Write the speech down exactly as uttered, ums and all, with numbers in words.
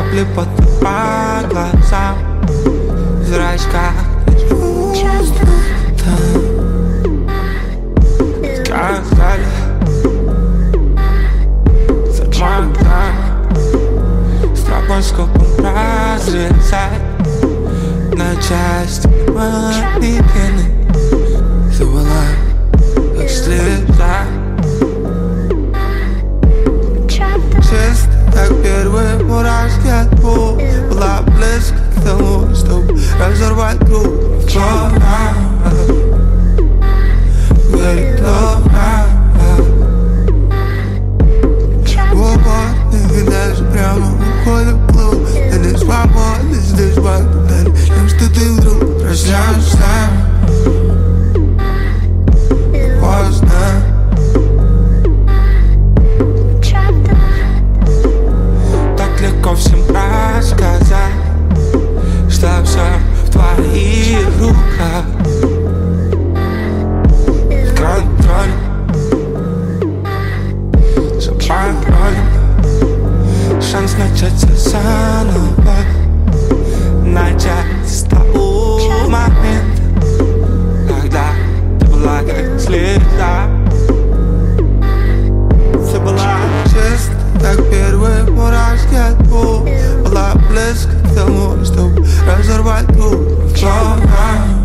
Капли пота по глазам, в зрачках сказали, замотали, стробоскопом разрезать на части мои пены. Ты была как слеза, чисто как первые мурашки от пули. Была близко к тому, чтобы разорвать губы. Флора, говорит Лора, свободный, даже прямо уходит в клуб. Ты не свободный, здесь благодарен тем, что ты вдруг проснешься поздно. Так легко всем рассказать, что все в твоих руках. Контроль за паролем, шанс начаться заново, начать с того момента, когда ты была как слеза. Ты была чиста, как первые мурашки от пули. Была близко к тому, чтобы разорвать губы. Флора.